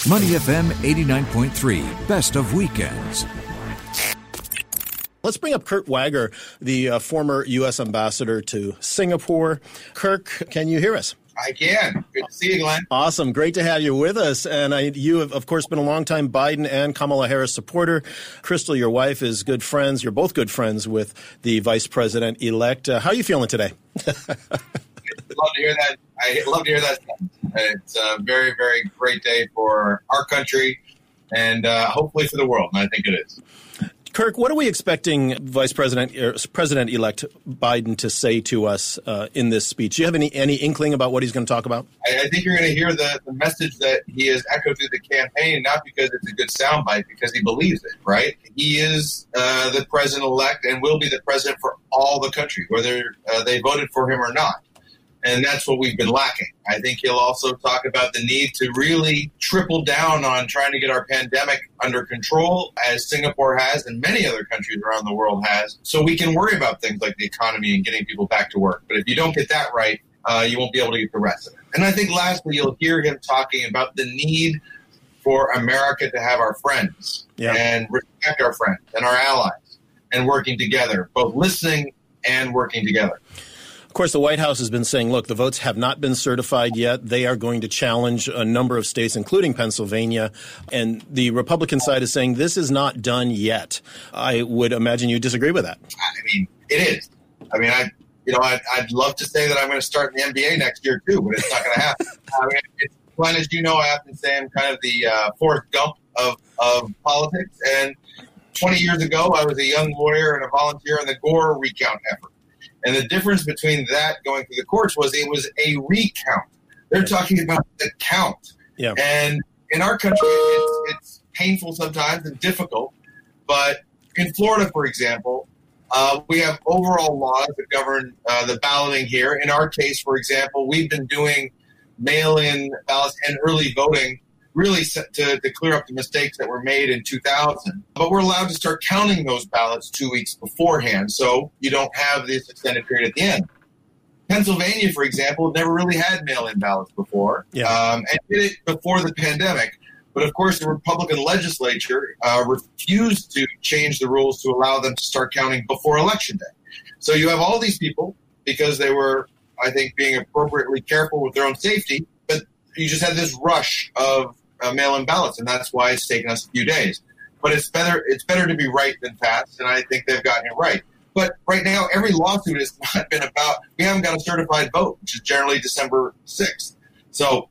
Money FM 89.3, best of weekends. Let's bring up Kurt Wager, the former U.S. ambassador to Singapore. Kirk, can you hear us? I can. Good to see you, Glenn. Awesome. Great to have you with us. And you have, of course, been a longtime Biden and Kamala Harris supporter. Crystal, your wife, is good friends. You're both good friends with the vice president-elect. How are you feeling today? Love to hear that. I love to hear that. It's a very, very great day for our country and hopefully for the world, and I think it is. Kirk, what are we expecting President-elect Biden to say to us in this speech? Do you have any inkling about what he's going to talk about? I think you're going to hear the message that he has echoed through the campaign, not because it's a good soundbite, because he believes it, right? He is the president-elect and will be the president for all the country, whether they voted for him or not. And that's what we've been lacking. I think he'll also talk about the need to really triple down on trying to get our pandemic under control, as Singapore has and many other countries around the world has, so we can worry about things like the economy and getting people back to work. But if you don't get that right, you won't be able to get the rest of it. And I think lastly, you'll hear him talking about the need for America to have our friends and respect our friends and our allies and working together, both listening and working together. Of course, the White House has been saying, look, the votes have not been certified yet. They are going to challenge a number of states, including Pennsylvania. And the Republican side is saying this is not done yet. I would imagine you disagree with that. I mean, it is. I mean, I'd love to say that I'm going to start in the NBA next year, too, but it's not going to happen. I mean, Glenn, as you know, I often say I'm kind of the Forrest Gump of politics. And 20 years ago, I was a young lawyer and a volunteer in the Gore recount effort. And the difference between that going through the courts was it was a recount. They're talking about the count. Yeah. And in our country, it's painful sometimes and difficult. But in Florida, for example, we have overall laws that govern the balloting here. In our case, for example, we've been doing mail-in ballots and early voting really to clear up the mistakes that were made in 2000. But we're allowed to start counting those ballots 2 weeks beforehand, so you don't have this extended period at the end. Pennsylvania, for example, never really had mail-in ballots before, and did it before the pandemic. But, of course, the Republican legislature refused to change the rules to allow them to start counting before Election Day. So you have all these people, because they were, I think, being appropriately careful with their own safety, but you just had this rush of mail-in ballots, and that's why it's taken us a few days. But it's better to be right than fast, and I think they've gotten it right. But right now, every lawsuit has not been about, we haven't got a certified vote, which is generally December 6th. So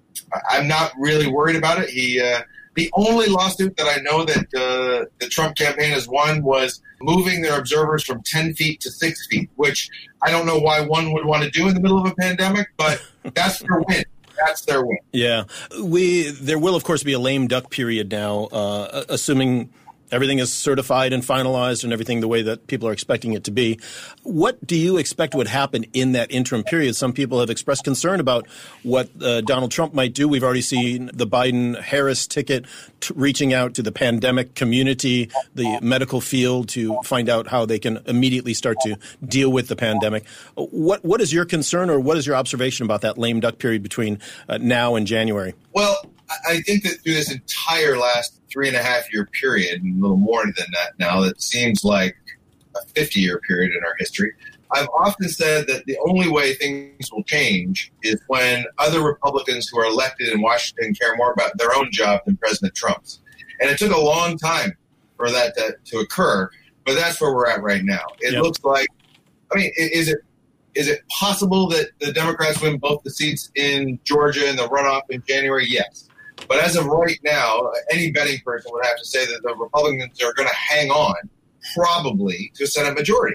I'm not really worried about it. The only lawsuit that I know that the Trump campaign has won was moving their observers from 10 feet to 6 feet, which I don't know why one would want to do in the middle of a pandemic, but that's their win. That's their win. Yeah. There will, of course, be a lame duck period now, assuming everything is certified and finalized and everything the way that people are expecting it to be. What do you expect would happen in that interim period? Some people have expressed concern about what Donald Trump might do. We've already seen the Biden-Harris ticket reaching out to the pandemic community, the medical field, to find out how they can immediately start to deal with the pandemic. What is your concern, or what is your observation about that lame duck period between now and January? Well, I think that through this entire last 3.5-year period, and a little more than that now, that seems like a 50-year period in our history, I've often said that the only way things will change is when other Republicans who are elected in Washington care more about their own job than President Trump's. And it took a long time for that to occur, but that's where we're at right now. It looks like, I mean, is it possible that the Democrats win both the seats in Georgia in the runoff in January? Yes. But as of right now, any betting person would have to say that the Republicans are going to hang on probably to a Senate majority.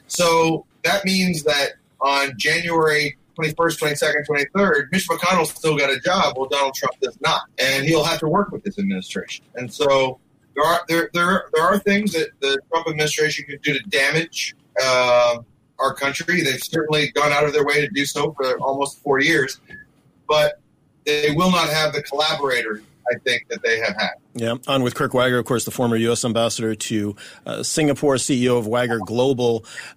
So that means that on January 21st, 22nd, 23rd, Mitch McConnell's still got a job. Well, Donald Trump does not. And he'll have to work with this administration. And so there are things that the Trump administration could do to damage our country. They've certainly gone out of their way to do so for almost 4 years. But they will not have the collaborators, I think, that they have had. Yeah. On with Kirk Wager, of course, the former U.S. ambassador to Singapore, CEO of Wager Global.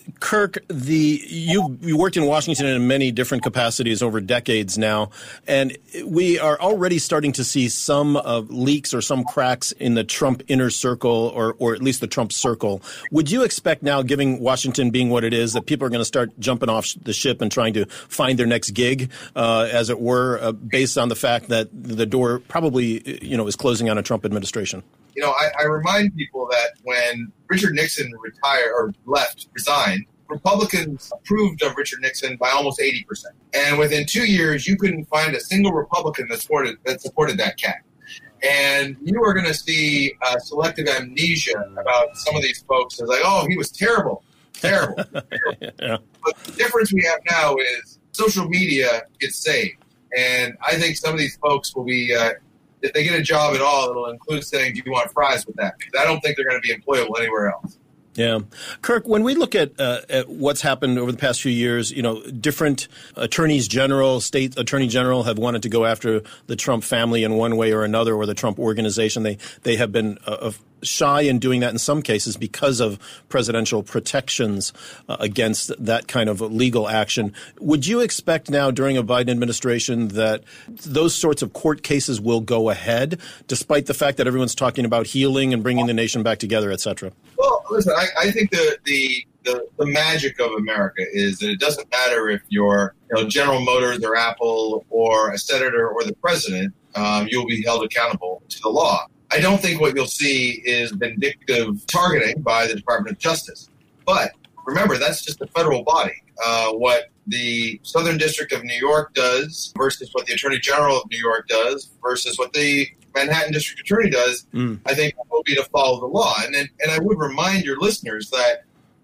Kirk, you worked in Washington in many different capacities over decades now, and we are already starting to see some leaks or some cracks in the Trump inner circle, or at least the Trump circle. Would you expect now, given Washington being what it is, that people are going to start jumping off the ship and trying to find their next gig, as it were, based on the fact that the door probably, is closing on a Trump administration? I remind people that when Richard Nixon resigned, Republicans approved of Richard Nixon by almost 80%. And within 2 years, you couldn't find a single Republican that supported that cat. And you are going to see selective amnesia about some of these folks. It's like, oh, he was terrible. Yeah. But the difference we have now is social media gets saved. And I think some of these folks will be if they get a job at all, it'll include saying, do you want fries with that? Because I don't think they're going to be employable anywhere else. Yeah. Kirk, when we look at what's happened over the past few years, different attorneys general, state attorney general have wanted to go after the Trump family in one way or another, or the Trump organization. They have been shy in doing that in some cases because of presidential protections against that kind of legal action. Would you expect now during a Biden administration that those sorts of court cases will go ahead, despite the fact that everyone's talking about healing and bringing the nation back together, et cetera? Well, listen, I think the magic of America is that it doesn't matter if you're General Motors or Apple or a senator or the president, you'll be held accountable to the law. I don't think what you'll see is vindictive targeting by the Department of Justice. But remember, that's just the federal body. What the Southern District of New York does versus what the Attorney General of New York does versus what the Manhattan District Attorney does, I think will be to follow the law. And I would remind your listeners that,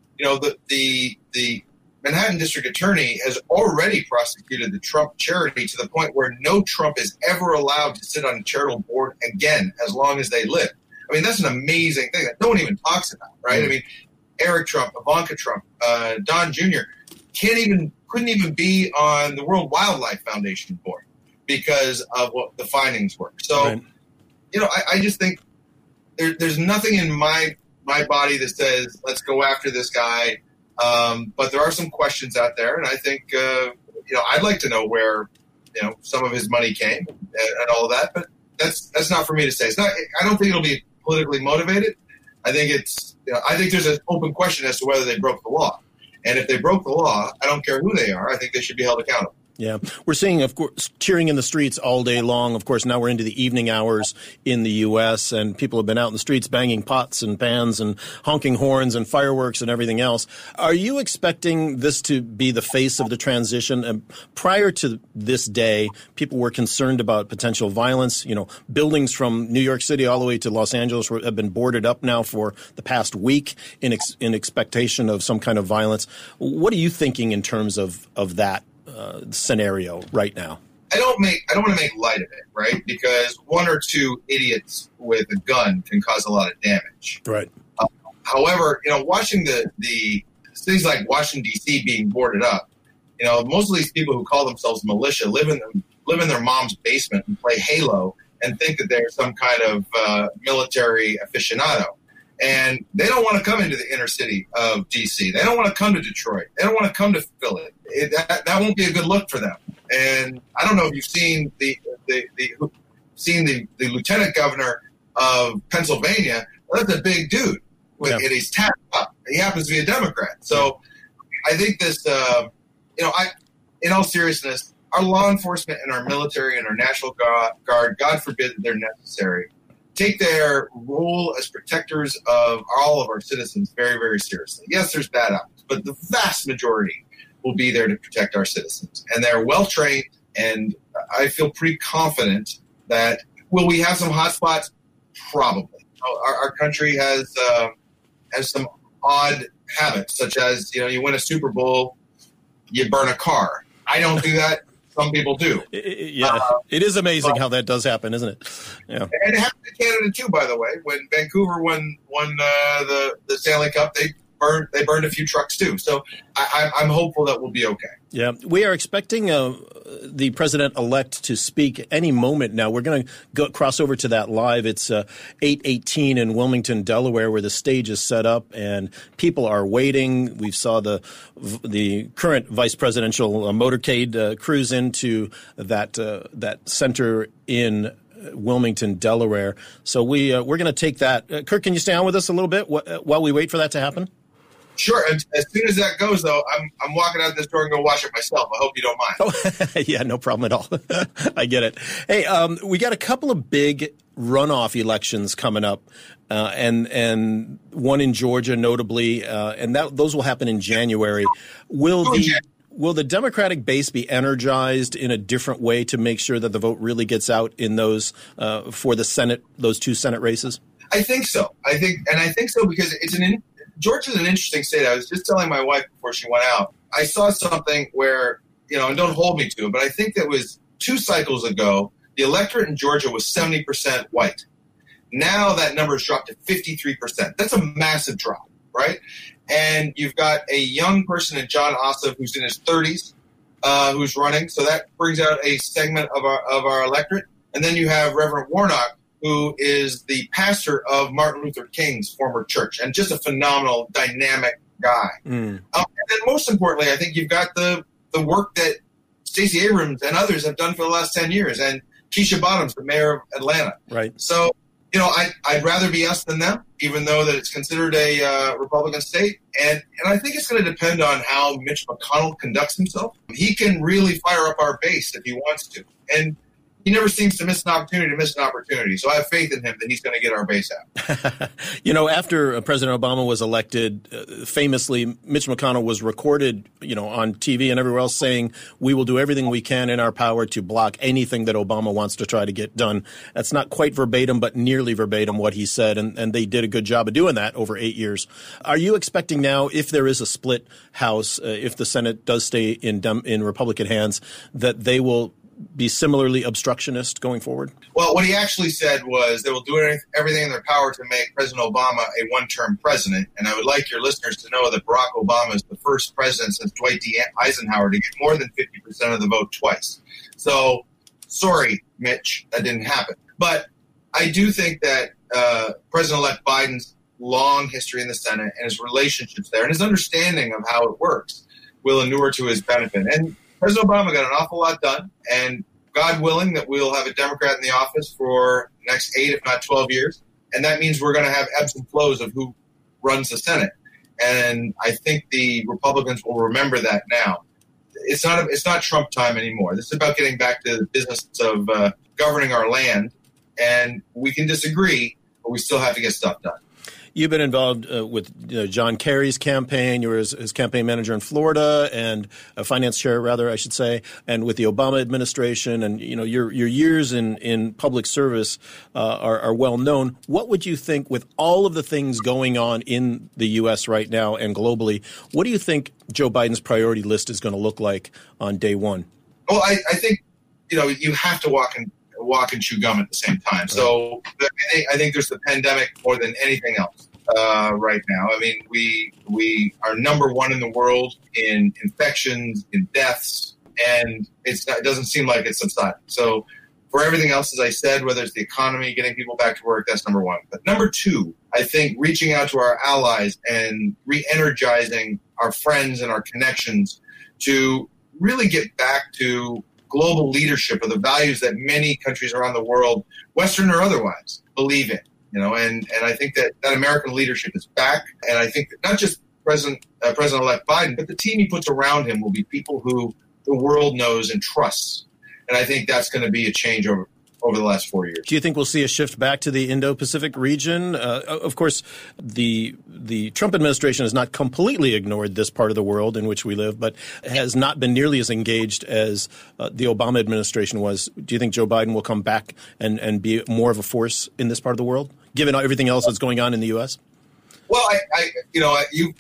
the Manhattan District Attorney has already prosecuted the Trump charity to the point where no Trump is ever allowed to sit on a charitable board again as long as they live. I mean, that's an amazing thing that no one even talks about, right? I mean, Eric Trump, Ivanka Trump, Don Jr. couldn't even be on the World Wildlife Foundation board because of what the findings were. So, right. I just think there's nothing in my body that says, let's go after this guy. But there are some questions out there, and I think, I'd like to know where, some of his money came and all of that. But that's not for me to say. It's not. I don't think it'll be politically motivated. I think I think there's an open question as to whether they broke the law. And if they broke the law, I don't care who they are. I think they should be held accountable. Yeah. We're seeing, of course, cheering in the streets all day long. Of course, now we're into the evening hours in the U.S., and people have been out in the streets banging pots and pans and honking horns and fireworks and everything else. Are you expecting this to be the face of the transition? And prior to this day, people were concerned about potential violence. Buildings from New York City all the way to Los Angeles have been boarded up now for the past week in expectation of some kind of violence. What are you thinking in terms of that scenario right now? I don't want to make light of it, right? Because one or two idiots with a gun can cause a lot of damage. Right. However, watching the cities like Washington D.C. being boarded up, most of these people who call themselves militia live in their mom's basement and play Halo and think that they're some kind of military aficionado. And they don't want to come into the inner city of D.C. They don't want to come to Detroit. They don't want to come to Philly. That won't be a good look for them. And I don't know if you've seen the lieutenant governor of Pennsylvania. Well, that's a big dude, and he's tapped up. He happens to be a Democrat. So I think this, in all seriousness, our law enforcement and our military and our National Guard, God forbid that they're necessary, take their role as protectors of all of our citizens very, very seriously. Yes, there's bad apples, but the vast majority will be there to protect our citizens. And they're well-trained, and I feel pretty confident that, will we have some hot spots? Probably. Our country has some odd habits, such as, you win a Super Bowl, you burn a car. I don't do that. Some people do. It is amazing how that does happen, isn't it? Yeah. And it happened in Canada too, by the way. When Vancouver won the Stanley Cup, they burned a few trucks too. So I'm hopeful that we'll be okay. Yeah, we are expecting the president-elect to speak any moment now. We're going to cross over to that live. It's 8:18 in Wilmington, Delaware, where the stage is set up and people are waiting. We saw the current vice presidential motorcade cruise into that center in Wilmington, Delaware. So we're going to take that. Kirk, can you stay on with us a little bit while we wait for that to happen? Sure. And as soon as that goes, though, I'm walking out this door and go watch it myself. I hope you don't mind. Oh, yeah, no problem at all. I get it. Hey, we got a couple of big runoff elections coming up, and one in Georgia, notably, and those will happen in January. Will the Democratic base be energized in a different way to make sure that the vote really gets out in those for the Senate, those two Senate races? I think so. I think so because Georgia's an interesting state. I was just telling my wife before she went out. I saw something where, and don't hold me to it, but I think that was 2 cycles ago, the electorate in Georgia was 70% white. Now that number has dropped to 53%. That's a massive drop, right? And you've got a young person in John Ossoff who's in his 30s who's running. So that brings out a segment of our electorate. And then you have Reverend Warnock, who is the pastor of Martin Luther King's former church, and just a phenomenal, dynamic guy. And then most importantly, I think you've got the work that Stacey Abrams and others have done for the last 10 years, and Keisha Bottoms, the mayor of Atlanta. Right. So, I'd rather be us than them, even though that it's considered a Republican state. And I think it's going to depend on how Mitch McConnell conducts himself. He can really fire up our base if he wants to. And he never seems to miss an opportunity. So I have faith in him that he's going to get our base out. After President Obama was elected, famously, Mitch McConnell was recorded, on TV and everywhere else saying, we will do everything we can in our power to block anything that Obama wants to try to get done. That's not quite verbatim, but nearly verbatim what he said. And they did a good job of doing that over 8 years. Are you expecting now, if there is a split House, if the Senate does stay in Republican hands, that they will be similarly obstructionist going forward? Well, what he actually said was they will do everything in their power to make President Obama a one-term president. And I would like your listeners to know that Barack Obama is the first president since Dwight D. Eisenhower to get more than 50% of the vote twice. So, sorry, Mitch, that didn't happen. But I do think that President-elect Biden's long history in the Senate and his relationships there and his understanding of how it works will inure to his benefit. And President Obama got an awful lot done, and God willing that we'll have a Democrat in the office for the next 8, if not 12 years. And that means we're going to have ebbs and flows of who runs the Senate. And I think the Republicans will remember that now. It's not Trump time anymore. This is about getting back to the business of governing our land. And we can disagree, but we still have to get stuff done. You've been involved with John Kerry's campaign. You were his campaign manager in Florida and a finance chair, rather, I should say, and with the Obama administration. And, your years in public service are well known. What would you think, with all of the things going on in the U.S. right now and globally, what do you think Joe Biden's priority list is going to look like on day one? Well, I think, you have to walk and chew gum at the same time. So I think there's the pandemic more than anything else right now. I mean, we are number one in the world in infections, in deaths, and it doesn't seem like it's subsiding. So for everything else, as I said, whether it's the economy, getting people back to work, that's number one. But number two, I think reaching out to our allies and re-energizing our friends and our connections to really get back to global leadership of the values that many countries around the world, Western or otherwise, believe in. And I think that American leadership is back. And I think that not just President-elect Biden, but the team he puts around him will be people who the world knows and trusts. And I think that's going to be a change over the last 4 years. Do you think we'll see a shift back to the Indo-Pacific region? Of course, the Trump administration has not completely ignored this part of the world in which we live, but has not been nearly as engaged as the Obama administration was. Do you think Joe Biden will come back and be more of a force in this part of the world, given everything else that's going on in the U.S.? Well, you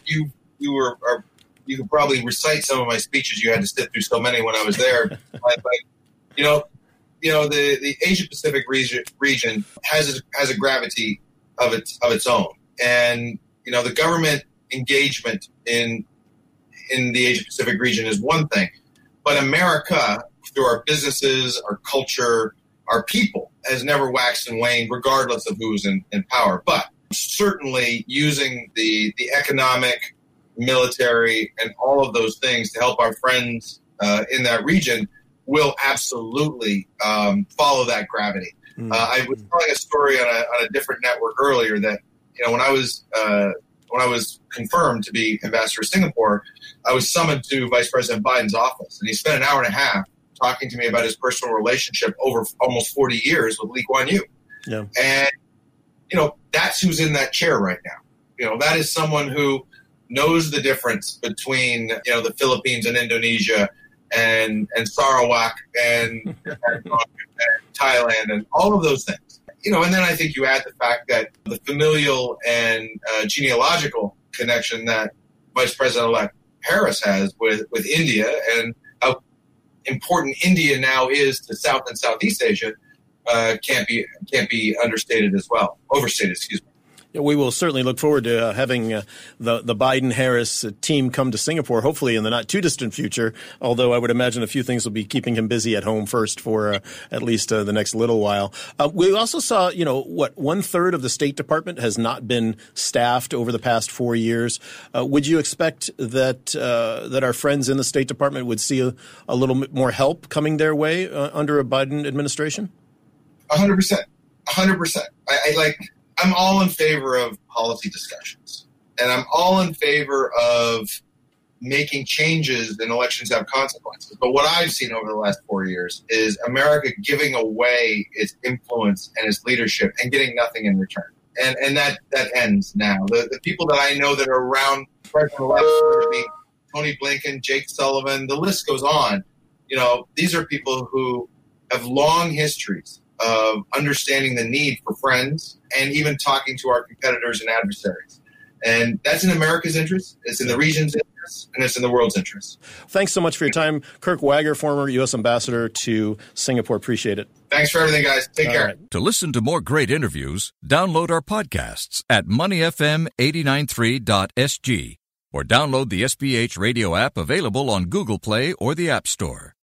could probably recite some of my speeches. You had to sit through so many when I was there. The Asia Pacific region has a gravity of its own, and the government engagement in the Asia Pacific region is one thing, but America, through our businesses, our culture, our people, has never waxed and waned, regardless of who's in power. But certainly using the economic, military, and all of those things to help our friends in that region will absolutely follow that gravity. I was telling a story on a different network earlier that, you know, when I was confirmed to be ambassador to Singapore, I was summoned to Vice President Biden's office, and he spent an hour and a half talking to me about his personal relationship over almost 40 years with Lee Kuan Yew. Yeah. And, you know, that's who's in that chair right now. You know, that is someone who knows the difference between, you know, the Philippines and Indonesia and Sarawak and Thailand and all of those things. You know, and then I think you add the fact that the familial and genealogical connection that Vice President-elect Harris has with India, and how important India now is to South and Southeast Asia, can't be overstated, excuse me. Yeah, we will certainly look forward to having the Biden-Harris team come to Singapore, hopefully in the not-too-distant future, although I would imagine a few things will be keeping him busy at home first for at least the next little while. We also saw, you know, one-third of the State Department has not been staffed over the past 4 years. Would you expect that our friends in the State Department would see a little bit more help coming their way under a Biden administration? 100%. 100%. I'm all in favor of policy discussions, and I'm all in favor of making changes in elections have consequences. But what I've seen over the last 4 years is America giving away its influence and its leadership and getting nothing in return. And that ends now. The people that I know that are around President-elect Tony Blinken, Jake Sullivan, the list goes on. You know, these are people who have long histories of understanding the need for friends and even talking to our competitors and adversaries. And that's in America's interest, it's in the region's interest, and it's in the world's interest. Thanks so much for your time. Kirk Wagar, former U.S. Ambassador to Singapore. Appreciate it. Thanks for everything, guys. Take care. Right. To listen to more great interviews, download our podcasts at moneyfm893.sg or download the SBH radio app available on Google Play or the App Store.